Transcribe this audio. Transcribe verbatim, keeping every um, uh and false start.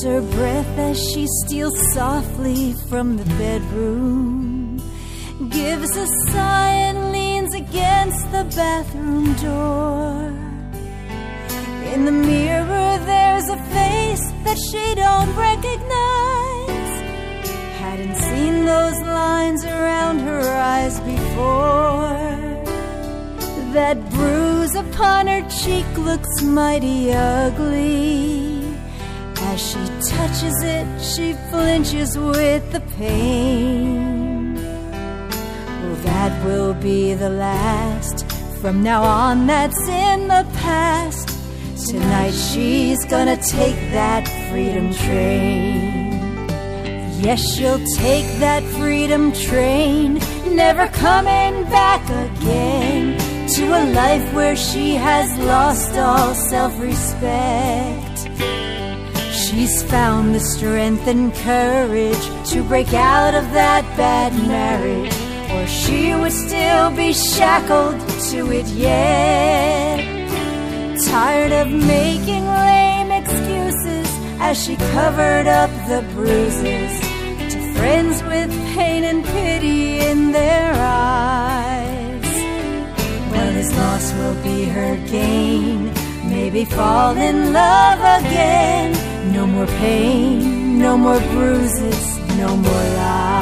her breath as she steals softly from the bedroom, gives a sigh and leans against the bathroom door. In the mirror there's a face that she don't recognize. Hadn't seen those lines around her eyes before. That bruise upon her cheek looks mighty ugly. As she touches it, she flinches with the pain. Well, that will be the last. From now on, that's in the past. Tonight she's gonna take that freedom train. Yes, she'll take that freedom train, never coming back again to a life where she has lost all self-respect. She's found the strength and courage to break out of that bad marriage, or she would still be shackled to it yet. Tired of making lame excuses as she covered up the bruises to friends with pain and pity in their eyes. Well, his loss will be her gain. Maybe fall in love again. No more pain, no more bruises, no more lies.